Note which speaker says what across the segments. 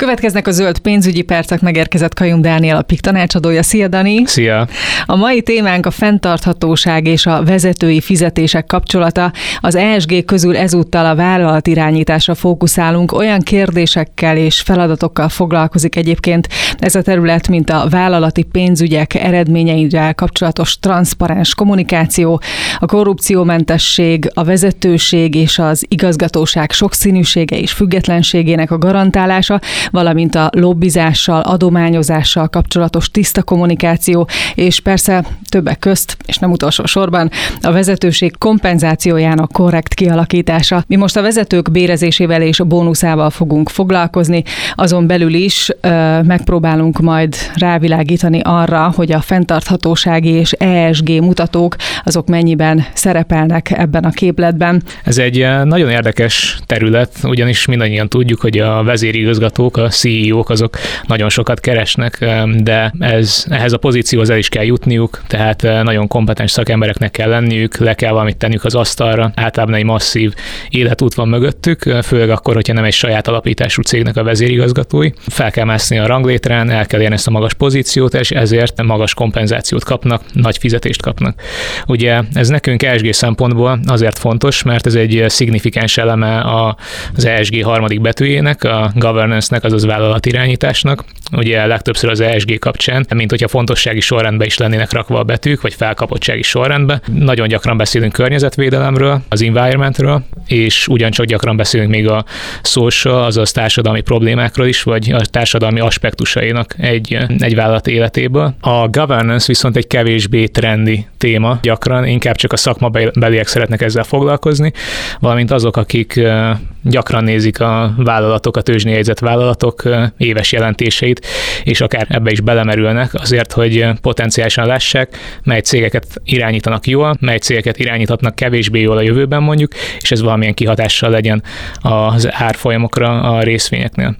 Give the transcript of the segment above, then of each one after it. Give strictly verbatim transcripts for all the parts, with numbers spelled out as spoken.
Speaker 1: Következnek a zöld pénzügyi percek, megérkezett Kajum Dániel, a pé i ká tanácsadója. Szia, Dani!
Speaker 2: Szia!
Speaker 1: A mai témánk a fenntarthatóság és a vezetői fizetések kapcsolata. Az e es gé közül ezúttal a vállalatirányításra fókuszálunk, olyan kérdésekkel és feladatokkal foglalkozik egyébként ez a terület, mint a vállalati pénzügyek eredményeivel kapcsolatos transzparens kommunikáció, a korrupciómentesség, a vezetőség és az igazgatóság sokszínűsége és függetlenségének a garantálása, valamint a lobbizással, adományozással kapcsolatos tiszta kommunikáció, és persze többek közt, és nem utolsó sorban, a vezetőség kompenzációjának korrekt kialakítása. Mi most a vezetők bérezésével és a bónuszával fogunk foglalkozni, azon belül is ö, megpróbálunk majd rávilágítani arra, hogy a fenntarthatósági és e es gé mutatók azok mennyiben szerepelnek ebben a képletben.
Speaker 2: Ez egy nagyon érdekes terület, ugyanis mindannyian tudjuk, hogy a vezérigazgatók, a cé í ók azok nagyon sokat keresnek, de ez, ehhez a pozícióhoz el is kell jutniuk, tehát nagyon kompetens szakembereknek kell lenniük, le kell valamit tenniük az asztalra, általában egy masszív életút van mögöttük, főleg akkor, hogyha nem egy saját alapítású cégnek a vezérigazgatói. Fel kell mászni a ranglétrán, el kell érni ezt a magas pozíciót, és ezért magas kompenzációt kapnak, nagy fizetést kapnak. Ugye ez nekünk e es gé szempontból azért fontos, mert ez egy szignifikáns eleme az e es gé harmadik betűjének, a governance-nek, azaz vállalatirányításnak. Ugye legtöbbször az e es gé kapcsán, mint hogyha fontossági sorrendbe is lennének rakva a betűk, vagy felkapottsági sorrendbe. Nagyon gyakran beszélünk környezetvédelemről, az environmentről, és ugyancsak gyakran beszélünk még a social, azaz társadalmi problémákról is, vagy a társadalmi aspektusainak egy, egy vállalat életéből. A governance viszont egy kevésbé trendi téma gyakran, inkább csak a szakmabeliek szeretnek ezzel foglalkozni, valamint azok, akik gyakran nézik a vállalatok, a tőzsdén jegyzett vállalatok éves jelentéseit, és akár ebbe is belemerülnek azért, hogy potenciálisan lássák, mely cégeket irányítanak jól, mely cégeket irányíthatnak kevésbé jól a jövőben mondjuk, és ez valamilyen kihatással legyen az árfolyamokra a részvényeknél.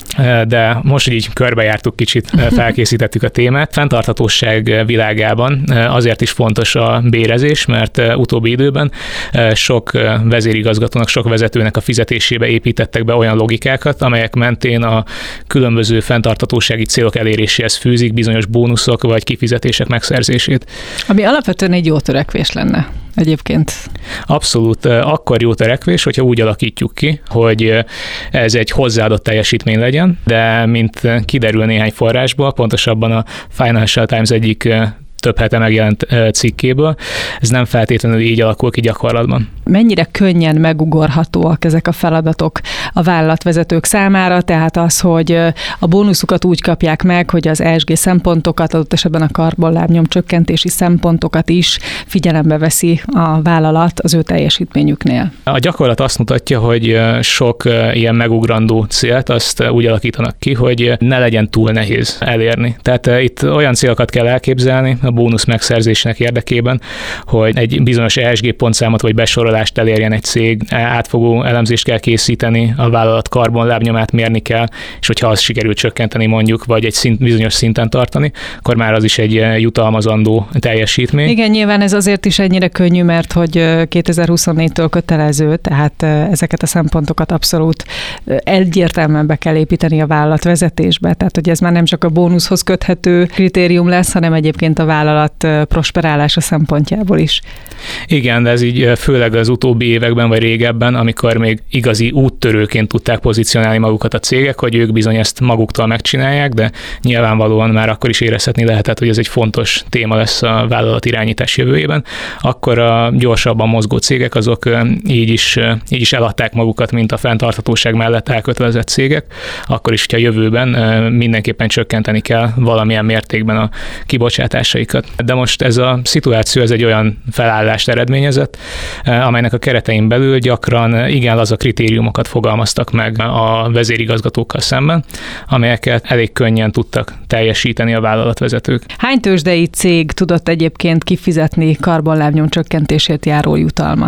Speaker 2: De most, hogy így körbejártuk kicsit, felkészítettük a témát. Fenntarthatóság világában azért is fontos a bérezés, mert utóbbi időben sok vezérigazgatónak, sok vezetőnek a fizetésébe építettek be olyan logikákat, amelyek mentén a különböző fenntarthatósági célok eléréséhez fűzik bizonyos bónuszok vagy kifizetések megszerzését.
Speaker 1: Ami alapvetően egy jó törekvés lenne egyébként.
Speaker 2: Abszolút. Akkor jó törekvés, hogyha úgy alakítjuk ki, hogy ez egy hozzáadott teljesítmény legyen, de mint kiderül néhány forrásból, pontosabban a Financial Times egyik több hete megjelent cikkéből, ez nem feltétlenül így alakul ki gyakorlatban. Mennyire
Speaker 1: könnyen megugorhatóak ezek a feladatok a vállalatvezetők számára, tehát az, hogy a bónuszukat úgy kapják meg, hogy az e es gé szempontokat, adott esetben a karbonlábnyom csökkentési szempontokat is figyelembe veszi a vállalat az ő teljesítményüknél.
Speaker 2: A gyakorlat azt mutatja, hogy sok ilyen megugrandó célt azt úgy alakítanak ki, hogy ne legyen túl nehéz elérni. Tehát itt olyan célokat kell elképzelni a bónusz megszerzésének érdekében, hogy egy bizonyos e es gé pontszámot vagy besorolást elérjen egy cég, átfogó elemzést kell készíteni, a vállalat karbonlábnyomát mérni kell, és hogyha azt sikerül csökkenteni mondjuk, vagy egy szint, bizonyos szinten tartani, akkor már az is egy jutalmazandó teljesítmény.
Speaker 1: Igen, nyilván ez azért is ennyire könnyű, mert hogy kétezer-huszonnégytől kötelező, tehát ezeket a szempontokat abszolút egyértelműen be kell építeni a vállalatvezetésbe, tehát hogy ez már nem csak a bónuszhoz köthető kritérium lesz, hanem egyébként a vállalat prosperálása szempontjából is.
Speaker 2: Igen, de ez így főleg az utóbbi években vagy régebben, amikor még igazi úttörőként tudták pozícionálni magukat a cégek, hogy ők bizony ezt maguktól megcsinálják, de nyilvánvalóan már akkor is érezhetni lehetett, hogy ez egy fontos téma lesz a vállalat irányítás jövőjében. Akkor a gyorsabban mozgó cégek azok így is, így is eladták magukat, mint a fenntarthatóság mellett elkötelezett cégek. Akkor is, hogyha jövőben mindenképpen csökkenteni kell valamilyen mértékben a kibocsátásaikat. De most ez a szituáció ez egy olyan felállást eredményezett, amelynek a keretein belül gyakran igen laza kritériumokat fogalmaztak meg a vezérigazgatókkal szemben, amelyeket elég könnyen tudtak teljesíteni a vállalatvezetők.
Speaker 1: Hány tőzsdei cég tudott egyébként kifizetni karbonlábnyom csökkentésért járó jutalmat?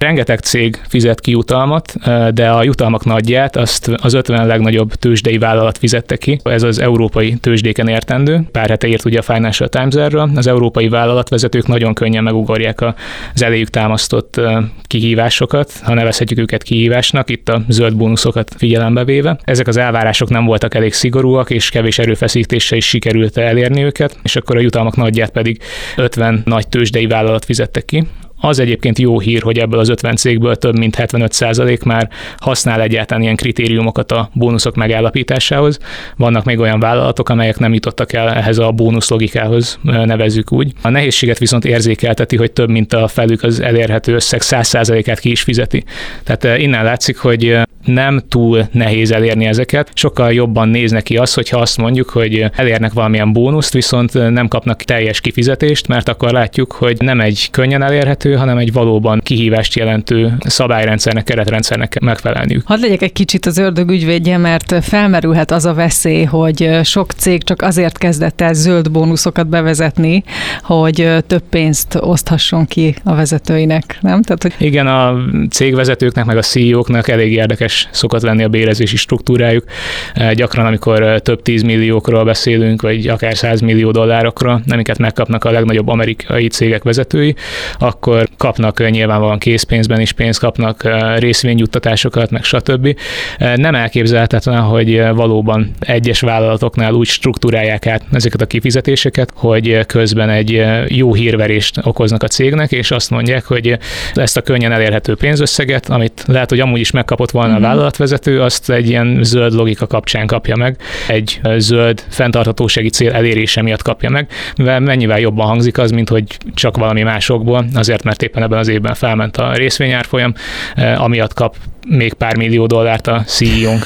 Speaker 2: Rengeteg cég fizet ki jutalmat, de a jutalmak nagyját azt az ötven legnagyobb tőzsdei vállalat fizette ki. Ez az európai tőzsdéken értendő. Pár hete írt ugye a Financial Times erről. Az európai vállalatvezetők nagyon könnyen megugorják az eléjük támasztott kihívásokat, ha nevezhetjük őket kihívásnak, itt a zöld bónuszokat figyelembe véve. Ezek az elvárások nem voltak elég szigorúak, és kevés erőfeszítéssel is sikerült elérni őket, és akkor a jutalmak nagyját pedig ötven nagy tőzsdei vállalat fizette ki. Az egyébként jó hír, hogy ebből az ötven cégből több mint hetvenöt százalék már használ egyáltalán ilyen kritériumokat a bónuszok megállapításához. Vannak még olyan vállalatok, amelyek nem jutottak el ehhez a bónusz logikához, nevezzük úgy. A nehézséget viszont érzékelteti, hogy több mint a felük az elérhető összeg száz százalékát ki is fizeti. Tehát innen látszik, hogy nem túl nehéz elérni ezeket. Sokkal jobban néz neki az, hogyha azt mondjuk, hogy elérnek valamilyen bónuszt, viszont nem kapnak teljes kifizetést, mert akkor látjuk, hogy nem egy könnyen elérhető, hanem egy valóban kihívást jelentő szabályrendszernek, keretrendszernek megfelelniük.
Speaker 1: Hadd legyek egy kicsit az ördög ügyvédje, mert felmerülhet az a veszély, hogy sok cég csak azért kezdett el zöld bónuszokat bevezetni, hogy több pénzt oszthasson ki a vezetőinek, nem? Tehát, hogy...
Speaker 2: Igen, a cégvezetőknek, meg a cé í óknak elég érdekes szokott lenni a bérezési struktúrájuk. Gyakran, amikor több tízmilliókról beszélünk, vagy akár százmillió dollárokról, amiket megkapnak a legnagyobb amerikai cégek vezetői, akkor kapnak nyilvánvalóan készpénzben is pénzt, kapnak részvényjuttatásokat, meg stb. Nem elképzelhetetlen, hogy valóban egyes vállalatoknál úgy struktúrálják át ezeket a kifizetéseket, hogy közben egy jó hírverést okoznak a cégnek, és azt mondják, hogy ezt a könnyen elérhető pénzösszeget, amit lehet, hogy amúgy is megkapott volna a vállalatvezető, azt egy ilyen zöld logika kapcsán kapja meg, egy zöld fenntarthatósági cél elérése miatt kapja meg, mivel mennyivel jobban hangzik az, mint hogy csak valami másokból, azért, mert éppen ebben az évben felment a részvényárfolyam, amiatt kap még pár millió dollárt a cé í ónk.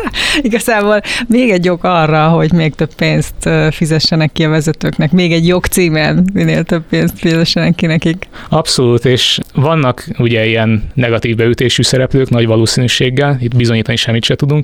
Speaker 1: Igazából még egy ok arra, hogy még több pénzt fizessenek ki a vezetőknek, még egy jogcímen minél több pénzt fizessenek ki nekik.
Speaker 2: Abszolút, és vannak ugye ilyen negatív beütésű szereplők nagy valószínűséggel, itt bizonyítani semmit se tudunk,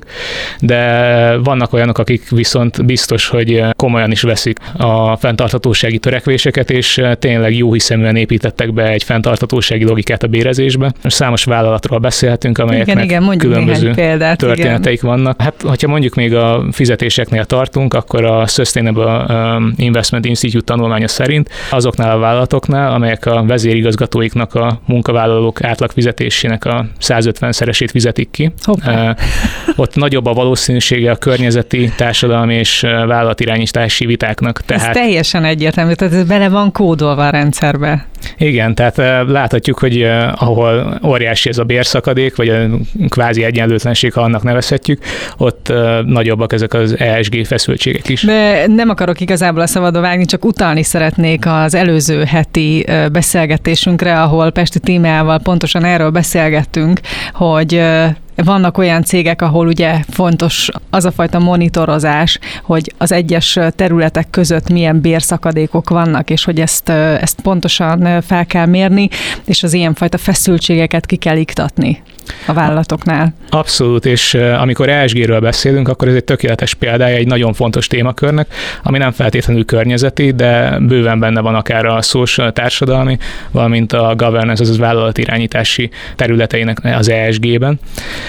Speaker 2: de vannak olyanok, akik viszont biztos, hogy komolyan is veszik a fenntarthatósági törekvéseket, és tényleg jó hiszeműen építettek be egy fenntarthatósági logikát a bérezésbe. Számos vállalatról beszélhetünk, amelyeknek igen, igen, különböző példát, történeteik igen. vannak. Hát, hogyha mondjuk még a fizetéseknél tartunk, akkor a Sustainable Investment Institute tanulmánya szerint azoknál a vállalatoknál, amelyek a vezérigazgatóiknak a munkavállalók átlagfizetésének a százötvenszeresét fizetik ki, Hoppá. ott nagyobb a valószínűsége a környezeti, társadalmi és vállalatirányítási vitáknak. Tehát...
Speaker 1: Ez teljesen egyértelmű, tehát ez bele van kódolva a rendszerbe.
Speaker 2: Igen, tehát láthatjuk, hogy ahol óriási ez a bérszakadék, vagy a kvázi egyenlőtlenség, ha annak nevezhetjük, ott nagyobbak ezek az é es gé feszültségek is.
Speaker 1: De nem akarok igazából a szabadba vágni, csak utalni szeretnék az előző heti beszélgetésünkre, ahol Pesti Tímeával pontosan erről beszélgettünk, hogy vannak olyan cégek, ahol ugye fontos az a fajta monitorozás, hogy az egyes területek között milyen bérszakadékok vannak, és hogy ezt, ezt pontosan fel kell mérni, és az ilyenfajta feszültségeket ki kell iktatni a vállalatoknál.
Speaker 2: Abszolút, és amikor é es géről beszélünk, akkor ez egy tökéletes példája egy nagyon fontos témakörnek, ami nem feltétlenül környezeti, de bőven benne van akár a social, társadalmi, valamint a governance, azaz vállalatirányítási területeinek az é es gében.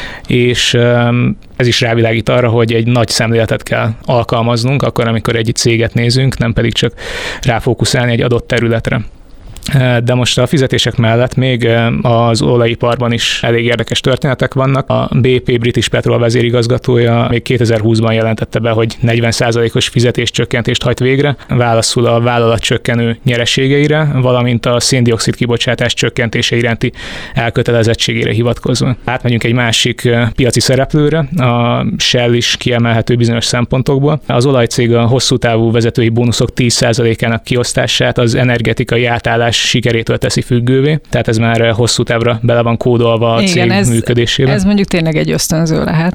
Speaker 2: És ez is rávilágít arra, hogy egy nagy szemléletet kell alkalmaznunk, akkor, amikor egy céget nézünk, nem pedig csak ráfókuszálni egy adott területre. De most a fizetések mellett még az olajiparban is elég érdekes történetek vannak. A bé pé British Petrol vezérigazgatója még kétezer-húszban jelentette be, hogy negyven százalékos fizetéscsökkentést hajt végre, válaszul a vállalat csökkenő nyereségeire, valamint a széndioxid kibocsátás csökkentése iránti elkötelezettségére hivatkozva. Átmegyünk egy másik piaci szereplőre, a Shell is kiemelhető bizonyos szempontokból. Az olajcég a hosszú távú vezetői bónuszok tíz százalékának kiosztását az energetikai átállás sikerétől teszi függővé, tehát ez már hosszú távra bele van kódolva a
Speaker 1: Igen,
Speaker 2: cég
Speaker 1: ez,
Speaker 2: működésében.
Speaker 1: Ez mondjuk tényleg egy ösztönző lehet.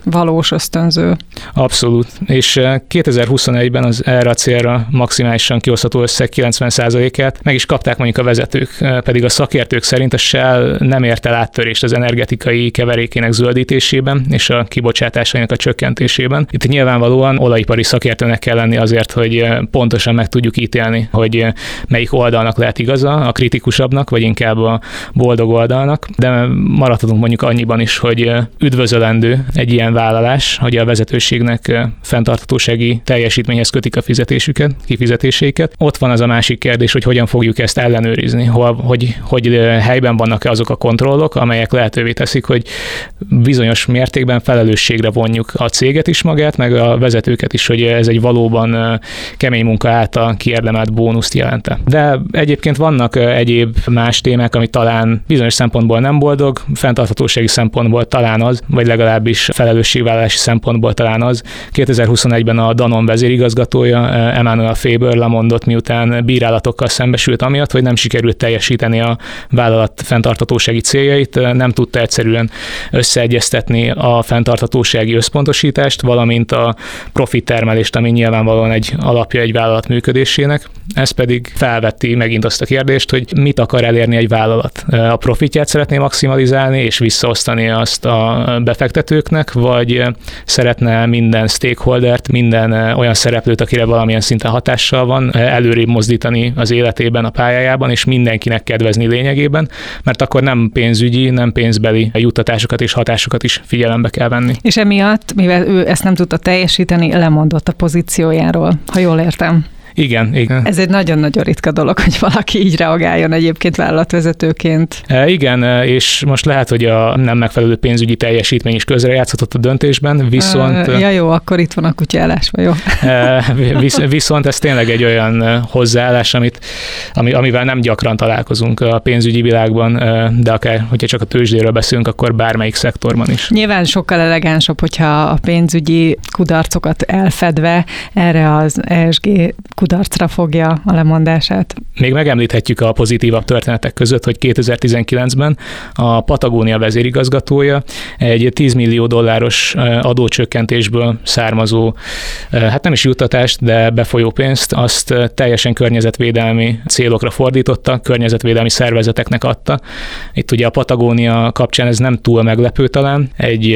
Speaker 1: valós ösztönző.
Speaker 2: Abszolút. És kétezer-huszonegyben az erre a célra maximálisan kiosztható összeg kilencven százalékát meg is kapták mondjuk a vezetők, pedig a szakértők szerint a Shell nem ért el áttörést az energetikai keverékének zöldítésében és a kibocsátásainak a csökkentésében. Itt nyilvánvalóan olajipari szakértőnek kell lenni azért, hogy pontosan meg tudjuk ítélni, hogy melyik oldalnak lehet igaza, a kritikusabbnak, vagy inkább a boldog oldalnak, de maradhatunk mondjuk annyiban is, hogy üdvözölendő egy ilyen vállalás, hogy a vezetőségnek fenntarthatósági teljesítményhez kötik a fizetésüket, kifizetéseiket. Ott van az a másik kérdés, hogy hogyan fogjuk ezt ellenőrizni, hol, hogy, hogy helyben vannak-e azok a kontrollok, amelyek lehetővé teszik, hogy bizonyos mértékben felelősségre vonjuk a céget is magát, meg a vezetőket is, hogy ez egy valóban kemény munka által kiérdemelt bónuszt jelente. De egyébként vannak egyéb más témák, ami talán bizonyos szempontból nem boldog, fenntarthatósági szempontból talán az, vagy legalábbis felelősségvállalási szempontból talán az. kétezer-huszonegyben a Danone vezérigazgatója, Emmanuel Faber lemondott, miután bírálatokkal szembesült amiatt, hogy nem sikerült teljesíteni a vállalat fenntarthatósági céljait, nem tudta egyszerűen összeegyeztetni a fenntarthatósági összpontosítást, valamint a profit termelést, ami nyilvánvalóan egy alapja egy vállalat működésének. Ez pedig felvetti megint azt a kérdést, hogy mit akar elérni egy vállalat. A profitját szeretné maximalizálni és visszaosztani azt a befektetőknek, vagy szeretne minden stakeholdert, minden olyan szereplőt, akire valamilyen szinten hatással van, előrébb mozdítani az életében, a pályájában, és mindenkinek kedvezni lényegében, mert akkor nem pénzügyi, nem pénzbeli juttatásokat és hatásokat is figyelembe kell venni.
Speaker 1: És emiatt, mivel ő ezt nem tudta teljesíteni, lemondott a pozíciójáról, ha jól értem.
Speaker 2: Igen, igen.
Speaker 1: Ez egy nagyon-nagyon ritka dolog, hogy valaki így reagáljon egyébként vállalatvezetőként.
Speaker 2: E, igen, és most lehet, hogy a nem megfelelő pénzügyi teljesítmény is közrejátszhatott a döntésben, viszont...
Speaker 1: E, ja jó, akkor itt van a kutyállásva, jó.
Speaker 2: E, visz, viszont ez tényleg egy olyan hozzáállás, amit, ami, amivel nem gyakran találkozunk a pénzügyi világban, de akár, hogyha csak a tőzsdéről beszélünk, akkor bármelyik szektorban is.
Speaker 1: Nyilván sokkal elegánsabb, hogyha a pénzügyi kudarcokat elfedve erre az E S G kudarcra fogja a lemondását.
Speaker 2: Még megemlíthetjük a pozitívabb történetek között, hogy kétezer-tizenkilencben a Patagónia vezérigazgatója egy tíz millió dolláros adócsökkentésből származó, hát nem is juttatást, de befolyó pénzt, azt teljesen környezetvédelmi célokra fordította, környezetvédelmi szervezeteknek adta. Itt ugye a Patagónia kapcsán ez nem túl meglepő talán, egy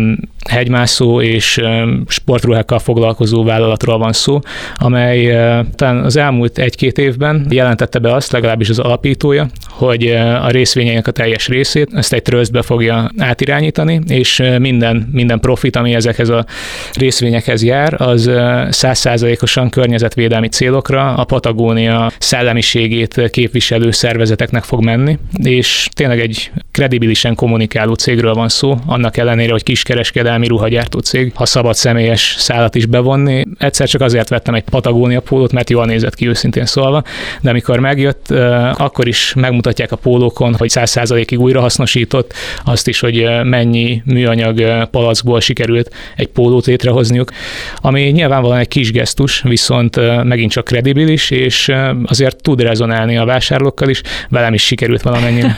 Speaker 2: hegymászó és sportruhákkal foglalkozó vállalatról van szó, amely talán az elmúlt egy-két évben jelentette be azt, legalábbis az alapítója, hogy a részvényeinek a teljes részét ezt egy trustbe fogja átirányítani, és minden, minden profit, ami ezekhez a részvényekhez jár, az száz százalékosan környezetvédelmi célokra, a Patagónia szellemiségét képviselő szervezeteknek fog menni, és tényleg egy kredibilisen kommunikáló cégről van szó, annak ellenére, hogy kiskereskedelmi ruhagyártó cég, ha szabad személyes szálat is bevonni. Egyszer csak azért vettem egy Patagónia pólót, mert jól nézett ki őszintén szólva, de amikor megjött, akkor is megmutatják a pólókon, hogy száz százalékig újrahasznosított, azt is, hogy mennyi műanyag palackból sikerült egy pólót létrehozniuk, ami nyilvánvalóan egy kis gesztus, viszont megint csak kredibilis, és azért tud rezonálni a vásárlókkal is, velem is sikerült valamennyire.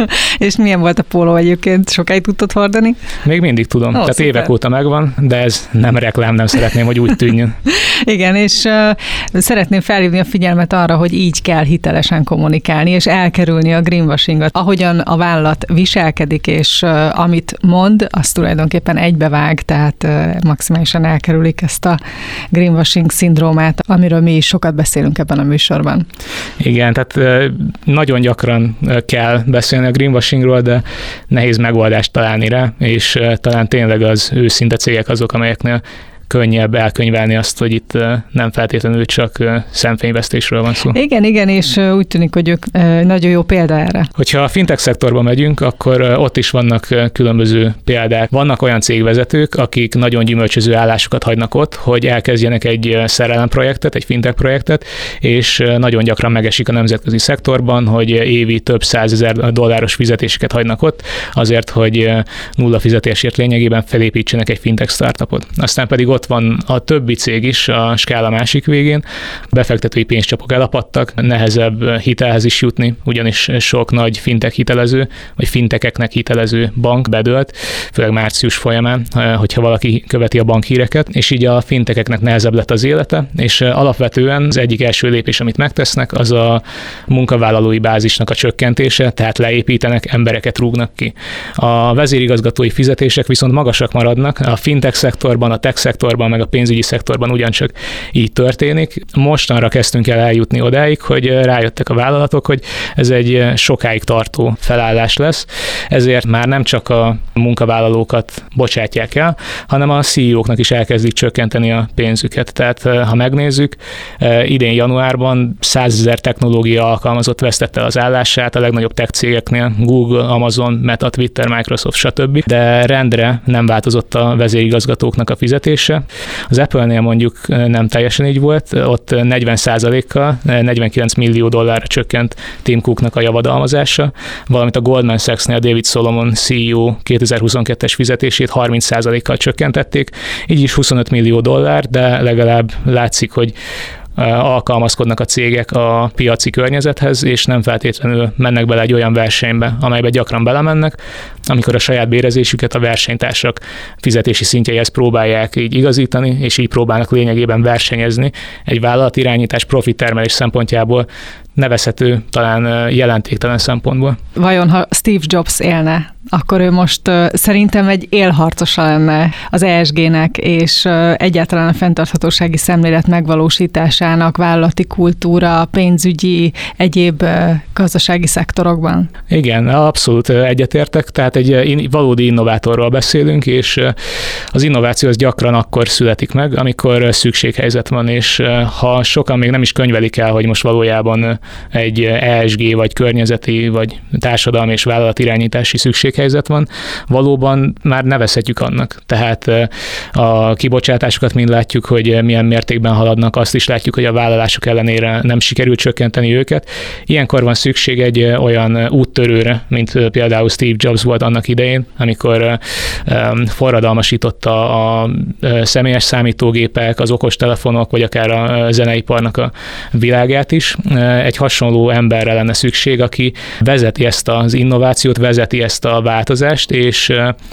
Speaker 1: És milyen volt a póló egyébként? Sokáig tudtad hordani?
Speaker 2: Még mindig tudom. Oh, Tehát szuper. Évek óta megvan, de ez nem reklám, nem szeretném, hogy úgy tűnjön.
Speaker 1: Igen, és uh, szeretném felhívni a figyelmet arra, hogy így kell hitelesen kommunikálni, és elkerülni a greenwashingot. Ahogyan a vállalat viselkedik, és uh, amit mond, az tulajdonképpen egybevág, tehát uh, maximálisan elkerülik ezt a greenwashing szindrómát, amiről mi is sokat beszélünk ebben a műsorban.
Speaker 2: Igen, tehát uh, nagyon gyakran uh, kell beszélni a greenwashingról, de nehéz megoldást találni rá, és uh, talán tényleg az őszinte cégek azok, amelyeknél könnyebb elkönyvelni azt, hogy itt nem feltétlenül csak szemfényvesztésről van szó.
Speaker 1: Igen, igen, és úgy tűnik, hogy ők nagyon jó példa erre.
Speaker 2: Hogyha a fintech szektorba megyünk, akkor ott is vannak különböző példák. Vannak olyan cégvezetők, akik nagyon gyümölcsöző állásokat hagynak ott, hogy elkezdjenek egy szerelemprojektet, egy fintech projektet, és nagyon gyakran megesik a nemzetközi szektorban, hogy évi több százezer dolláros fizetéseket hagynak ott, azért, hogy nulla fizetésért lényegében felépítsenek egy fintech startupot. Aztán pedig ott ott van a többi cég is a skála másik végén. Befektetői pénzcsapok elapadtak, nehezebb hitelhez is jutni, ugyanis sok nagy fintech hitelező, vagy fintekeknek hitelező bank bedőlt, főleg március folyamán, hogyha valaki követi a bankhíreket, és így a fintekeknek nehezebb lett az élete, és alapvetően az egyik első lépés, amit megtesznek, az a munkavállalói bázisnak a csökkentése, tehát leépítenek, embereket rúgnak ki. A vezérigazgatói fizetések viszont magasak maradnak, a fintech szektorban, a tech szektorban, meg a pénzügyi szektorban ugyancsak így történik. Mostanra kezdtünk el eljutni odáig, hogy rájöttek a vállalatok, hogy ez egy sokáig tartó felállás lesz, ezért már nem csak a munkavállalókat bocsátják el, hanem a cé í óknak is elkezdik csökkenteni a pénzüket. Tehát ha megnézzük, idén januárban százezer technológia alkalmazott vesztette el az állását a legnagyobb tech cégeknél, Google, Amazon, Meta, Twitter, Microsoft, stb. De rendre nem változott a vezérigazgatóknak a fizetése. Az Apple-nél mondjuk nem teljesen így volt, ott negyven százalékkal, negyvenkilenc millió dollárra csökkent Tim Cooknak a javadalmazása, valamint a Goldman Sachsnél David Solomon cé í ó kétezer-huszonkettes fizetését harminc százalékkal csökkentették, így is huszonöt millió dollár, de legalább látszik, hogy alkalmazkodnak a cégek a piaci környezethez, és nem feltétlenül mennek bele egy olyan versenybe, amelybe gyakran belemennek, amikor a saját bérezésüket a versenytársak fizetési szintjeihez próbálják így igazítani, és így próbálnak lényegében versenyezni egy vállalatirányítás profittermelés szempontjából nevezhető, talán jelentéktelen szempontból.
Speaker 1: Vajon, ha Steve Jobs élne, akkor ő most uh, szerintem egy élharcosa lenne az é es gének, és uh, egyáltalán a fenntarthatósági szemlélet megvalósításának, vállalati kultúra, pénzügyi, egyéb uh, gazdasági szektorokban.
Speaker 2: Igen, abszolút egyetértek, tehát egy in- valódi innovátorról beszélünk, és uh, az innováció az gyakran akkor születik meg, amikor szükséghelyzet van, és uh, ha sokan még nem is könyvelik el, hogy most valójában egy é es gé, vagy környezeti, vagy társadalmi és vállalatirányítási szükséghelyzet van, valóban már nevezhetjük annak. Tehát a kibocsátásokat mind látjuk, hogy milyen mértékben haladnak, azt is látjuk, hogy a vállalások ellenére nem sikerült csökkenteni őket. Ilyenkor van szükség egy olyan úttörőre, mint például Steve Jobs volt annak idején, amikor forradalmasította a személyes számítógépek, az okostelefonok, vagy akár a zeneiparnak a világát is. Egy hasonló emberre lenne szükség, aki vezeti ezt az innovációt, vezeti ezt a változást, és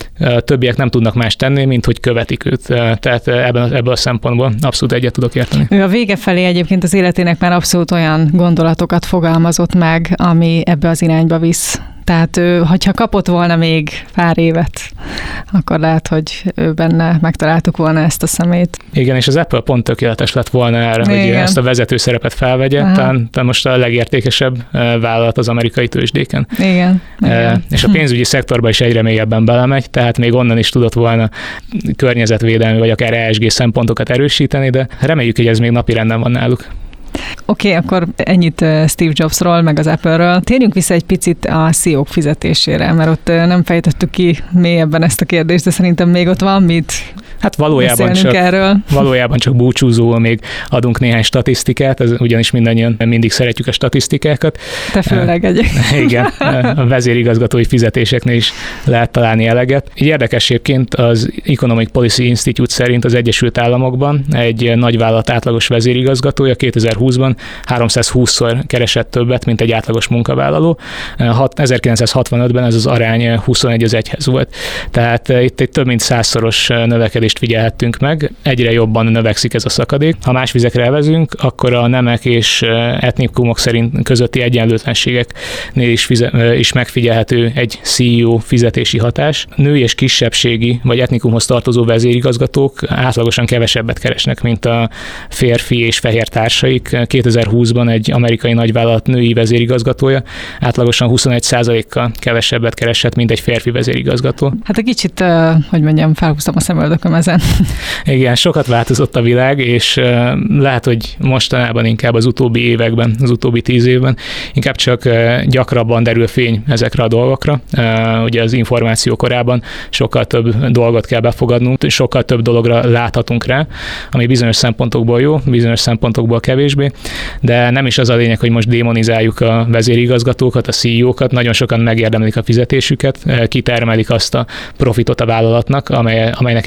Speaker 2: a többiek nem tudnak más tenni, mint hogy követik őt. Tehát ebben, ebből a szempontból abszolút egyet tudok érteni.
Speaker 1: Ő a vége felé egyébként az életének már abszolút olyan gondolatokat fogalmazott meg, ami ebbe az irányba visz. Tehát ő, hogyha kapott volna még pár évet, akkor lehet, hogy ő benne megtaláltuk volna ezt a szemét.
Speaker 2: Igen, és az Apple pont tökéletes lett volna erre, igen, hogy ezt a vezető szerepet felvegye, talán most a legértékesebb vállalat az amerikai tőzsdéken.
Speaker 1: Igen. igen.
Speaker 2: És a pénzügyi szektorba is egyre mélyebben belemegy, tehát még onnan is tudott volna környezetvédelmi vagy akár é es gé szempontokat erősíteni, de reméljük, hogy ez még napirenden van náluk.
Speaker 1: Oké, okay, akkor ennyit Steve Jobsról, meg az Apple-ről. Térjünk vissza egy picit a cé í ók fizetésére, mert ott nem fejtettük ki mélyebben ezt a kérdést, de szerintem még ott van mit
Speaker 2: Hát valójában csak,
Speaker 1: erről.
Speaker 2: valójában csak búcsúzóul még adunk néhány statisztikát, ez ugyanis mindannyian mindig szeretjük a statisztikákat.
Speaker 1: Te főleg egy.
Speaker 2: Igen, a vezérigazgatói fizetéseknél is lehet találni eleget. Így érdekességként az Economic Policy Institute szerint az Egyesült Államokban egy nagyvállalat átlagos vezérigazgatója kétezer-húszban háromszázhúszszor keresett többet, mint egy átlagos munkavállaló. ezerkilencszázhatvanötben ez az arány huszonegy az egyhez volt. Tehát itt egy több mint százszoros növekedés figyelhettünk meg, egyre jobban növekszik ez a szakadék. Ha más vizekre elvezünk, akkor a nemek és etnikumok szerint közötti egyenlőtlenségeknél is, fize- is megfigyelhető egy cé í ó fizetési hatás. Női és kisebbségi vagy etnikumhoz tartozó vezérigazgatók átlagosan kevesebbet keresnek, mint a férfi és fehér társaik. kétezer-húszban egy amerikai nagyvállalat női vezérigazgatója átlagosan huszonegy százalékkal kevesebbet keresett, mint egy férfi vezérigazgató.
Speaker 1: Hát egy kicsit, hogy mondjam, felhúztam a szemöldököm ezen.
Speaker 2: Igen, sokat változott a világ, és lehet, hogy mostanában inkább az utóbbi években, az utóbbi tíz évben inkább csak gyakrabban derül fény ezekre a dolgokra. Ugye az információ korában sokkal több dolgot kell befogadnunk, sokkal több dologra láthatunk rá, ami bizonyos szempontokból jó, bizonyos szempontokból kevésbé, de nem is az a lényeg, hogy most démonizáljuk a vezérigazgatókat, a cé í ókat, nagyon sokan megérdemlik a fizetésüket, kitermelik azt a profitot a vállalatnak, amely, amelynek egy részét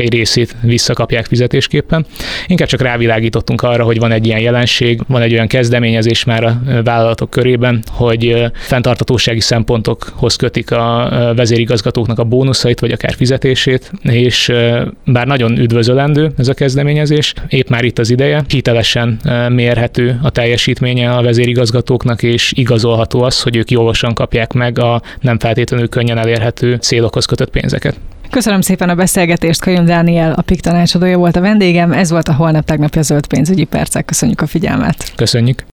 Speaker 2: részét visszakapják fizetésképpen. Inkább csak rávilágítottunk arra, hogy van egy ilyen jelenség, van egy olyan kezdeményezés már a vállalatok körében, hogy fenntarthatósági szempontokhoz kötik a vezérigazgatóknak a bónuszait, vagy akár fizetését, és bár nagyon üdvözölendő ez a kezdeményezés, épp már itt az ideje, hitelesen mérhető a teljesítménye a vezérigazgatóknak, és igazolható az, hogy ők jogosan kapják meg a nem feltétlenül könnyen elérhető célokhoz kötött pénzeket.
Speaker 1: Köszönöm szépen a beszélgetést, Kajum Dániel, a pé i ká tanácsadója volt a vendégem, ez volt a Holnap tegnapja Zöld pénzügyi percek. Köszönjük a figyelmet.
Speaker 2: Köszönjük.